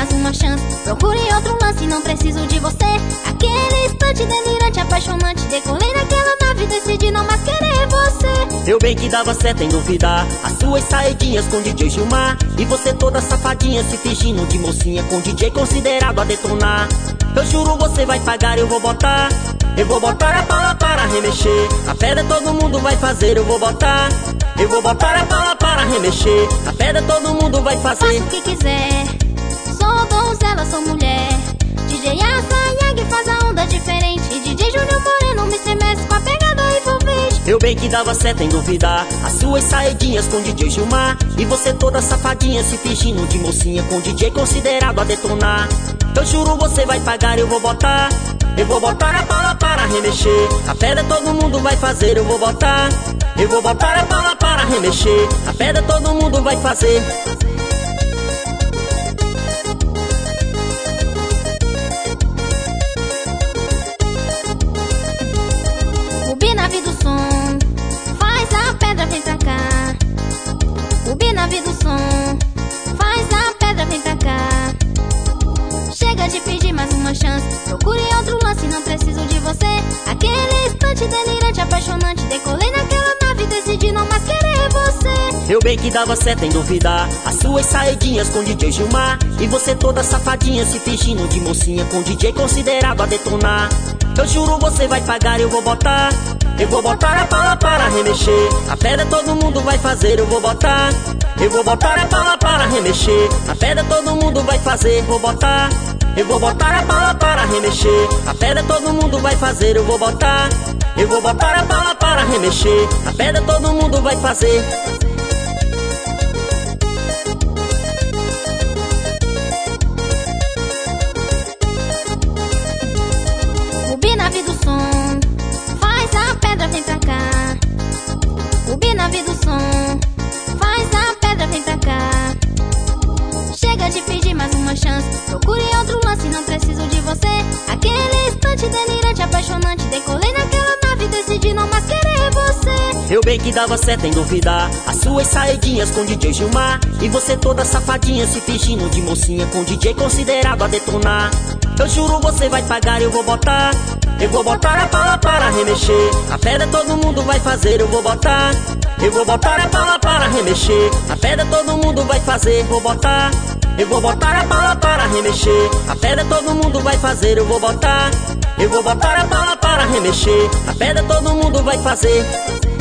mais uma chance. Procure outro lance, não preciso de você. Aquele instante delirante, apaixonante. Decolei naquela nave, decidi não mais querer você. Eu bem que dava certo em duvidar. As suas saidinhas com DJ Gilmar. E você toda safadinha se fingindo de mocinha com DJ considerado a detonar. Eu juro você vai pagar, eu vou botar. Eu vou botar a bala para remexer. A pedra todo mundo vai fazer, eu vou botar. Eu vou botar a bala para remexer. A pedra todo mundo vai fazer. Faço o que quiser, sou donzela, sou mulher. DJ Asayag faz a onda diferente. DJ Júnior Moreno me estremece com a pegada envolvente. Eu bem que dava certo em duvidar. As suas saidinhas com DJ Gilmar. E você toda safadinha se fingindo de mocinha com DJ considerado a detonar. Eu juro você vai pagar, eu vou botar. Eu vou botar a bala para remexer. A pedra todo mundo vai fazer, eu vou botar. Eu vou botar a bala para remexer. A pedra todo mundo vai fazer. Rubi na vida do som, faz a pedra, vem pra cá. Rubi na vida do som, faz a pedra, vem pra cá. Chega de pedir mais uma chance. Procure outro lance, não preciso de você. Aquele instante delirante, apaixonante. Decolei naquela nave, decidi não mais querer você. Eu bem que dava certo em duvidar. As suas saidinhas com DJ Gilmar. E você toda safadinha se fingindo de mocinha com DJ considerado a detonar. Eu juro você vai pagar, eu vou botar. Eu vou botar a bala para remexer. A pedra todo mundo vai fazer, eu vou botar. Eu vou botar a bala para remexer. A pedra todo mundo vai fazer, vou botar. Eu vou botar a bala para remexer. A pedra todo mundo vai fazer, eu vou botar. Eu vou botar a bala para remexer. A pedra todo mundo vai fazer. Rubi na vida do som, faz a pedra, vem pra cá. Rubi na vida do som, faz a pedra, vem pra cá. Chega de pedir mais uma chance. Procure outro lance, não preciso de você. Aquele instante delirante, apaixonante. Decolei naquela nave, decidi não mais querer você. Eu bem que dava certo em duvidar. As suas saidinhas com DJ Gilmar. E você toda safadinha se fingindo de mocinha com DJ considerado a detonar. Eu juro você vai pagar, eu vou botar. Eu vou botar a bala para remexer. A pedra todo mundo vai fazer, eu vou botar. Eu vou botar a bala para remexer. A pedra todo mundo vai fazer, vou botar. Eu vou botar a bala para remexer. A pedra todo mundo vai fazer, eu vou botar. Eu vou botar a bala para remexer. A pedra todo mundo vai fazer.